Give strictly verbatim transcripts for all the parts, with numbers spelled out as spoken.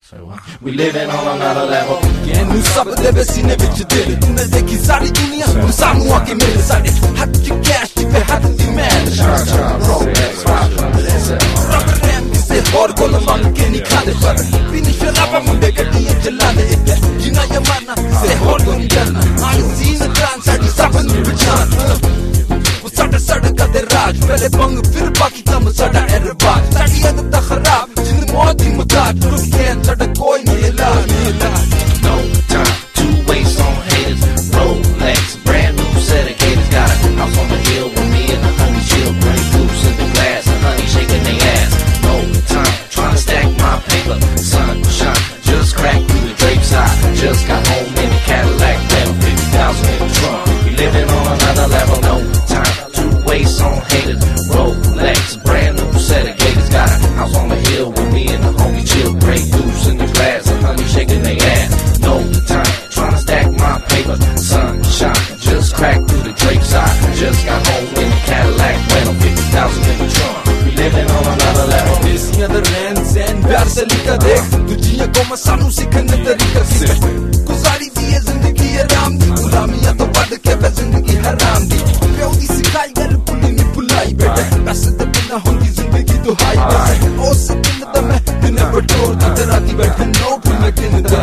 We living on another level. Genu sab de besine vich dil tune dekhi sari duniya nu samu aake mere sade hath ki cash pe hath di man Rolex rubber ram kise aur kol mang ke nahi khade par pin sharaba munde gaddiyan chalane ite jina yamana kise aur ko nahi karna aaj zeen khan sadi saban pechan wo sada sadka de raj pehle bang fir baki kam sada erbaj sadi adat da kharab jin maut di mutaj rusken sada koi nahi la No time to waste on haters. Rolex, brand new set of gators. Got a house on the hill with me and the homie chill. Bring goose in the glass and honey shaking their ass. No time trying to stack my paper. Sunshine just cracked through the Drake side. Just got home in the Cadillac, rental fifty thousand in the trunk. We living on another level. No time to waste on haters. Rolex, brand new set of gators. Got a house on the hill with me and the homie chill. Bring goose in the glass and honey shaking their ass. No time trying to stack my paper. Sunshine just cracked through the Drake side. Just got home in the Cadillac, rental fifty thousand in the trunk. We living on another level. Desiyan da ren zen pyar se likha dekh dujiyan ko main sanu sikhne tarika sikh guzari di ye zindagi aram di gulamiyan to bad ke ba zindagi haram di pyo di sikhai gal puli ni pulai beta bas de bina hondi zindagi to hai os din da main din bator da tera di baithe no pul me kin da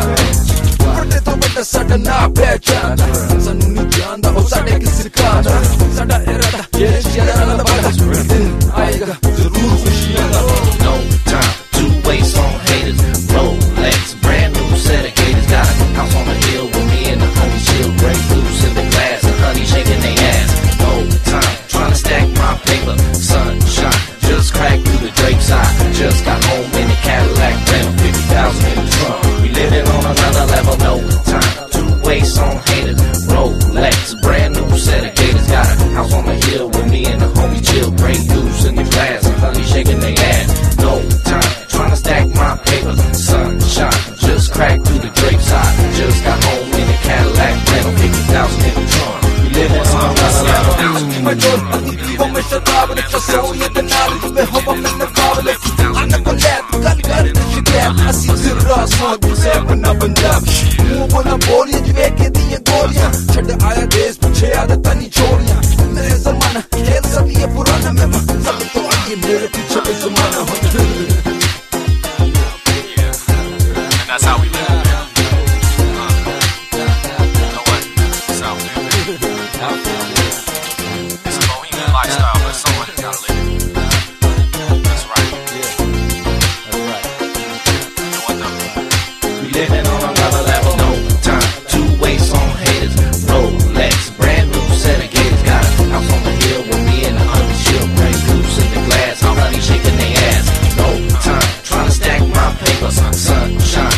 bade to bada sada na pehchana sanu ni janda o sade ki sirkana sada irada ye shara da bada din aayega zarur khushiyan da No time to waste on haters. Rolex, brand new set of gators. Got a house on the hill with me and the homie chill. Break loose in the glass and honey shaking their ass. No time trying to stack my paper. Sunshine just cracked through the Drake side. Just got home in the Cadillac, rental fifty thousand in the trunk. We living on another level. No time to waste on haters. Rolex, brand new set of gators. Got a house on the hill with me and the homie chill. Break loose in the glass and honey shaking their ass. No time trying to stack my paper. Sunshine just cracked through the Drake side. Just got home in the Cadillac, rental fifty thousand in the trunk. We living on another level. my door Vivo me shababale Chasoye de nal Ve hova me nababale Ana kolet Gal gar de shiket Asi zirra Smog se apna Punjab Muh bola boliye Jve ke diye goliyan Chhad aaya desh Piche aada tani choriyan Mere zamana Khel sab ye purana Mema Sab to aage mere piche pe zamana That's how we live. Uh, you know what? It's out there. It's a bohemian lifestyle, but someone gotta live it. That's right. That's right. You know what though? We living on another level. No time to waste on haters. Rolex, brand new set of gators. Got a house on the hill with me and the honey chill. Bring goose in the glass, how honey shaking their ass. No time trying to stack my paper. Sunshine